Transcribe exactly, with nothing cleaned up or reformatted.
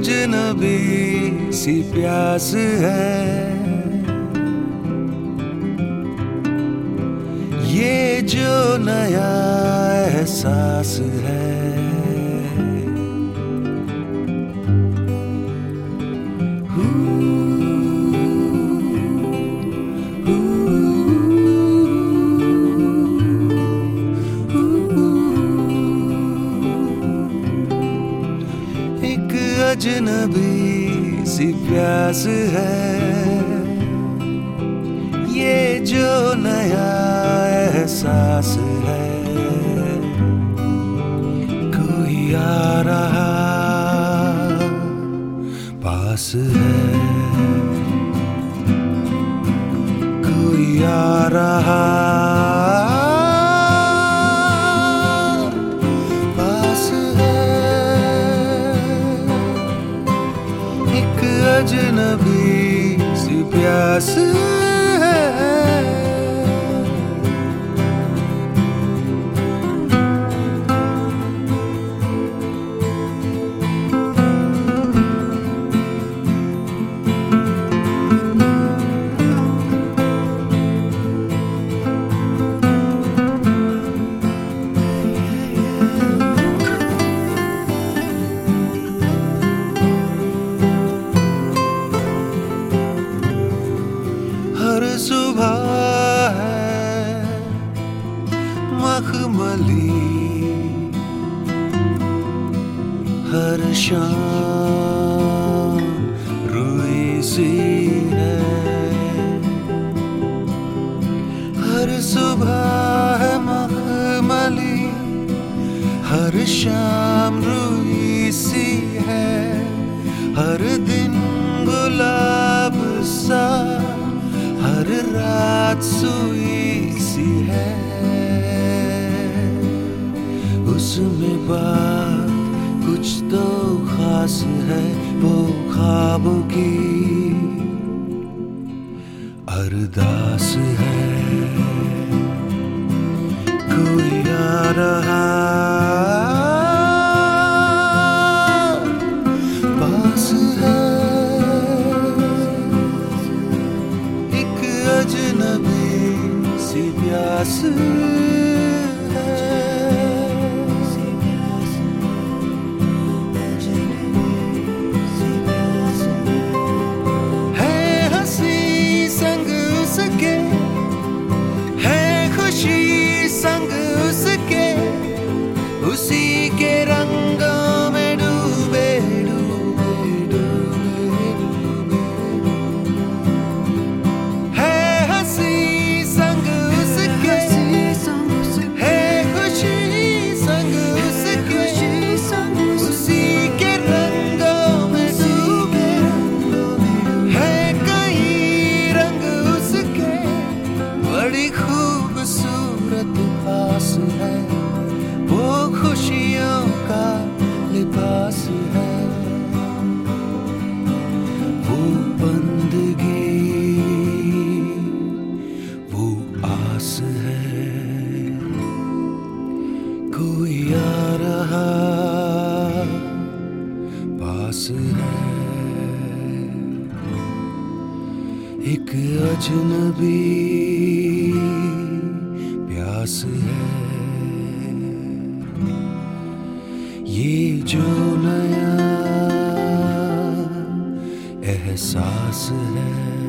अजनबी सी प्यास है, ये जो नया एहसास है। अजनबी सी प्यास है, ये जो नया एहसास है। कोई आ रहा पास है, कोई आ रहा अजनबी सी प्यास है। हर सुबह है मखमली, हर शाम रुई सी है। हर सुबह है मखमली, हर शाम रुई सी है। हर दिन गुलाब सा, हर रात सुई सी है। उसमें बात कुछ तो खास है, वो ख्वाबों की अरदास है। कोई आ रहा पास है, अजनबी सी प्यास है। हंसी संग उसके, है खुशी संग उसके, उसी के रंगों में डूबे डूबे डूबे डूबे। खूबसूरत पास है, वो खुशियों का लिबास है। वो बंदगी, वो आस है। कोई आ रहा पास है, एक अजनबी प्यास है। ये जो नया एहसास है।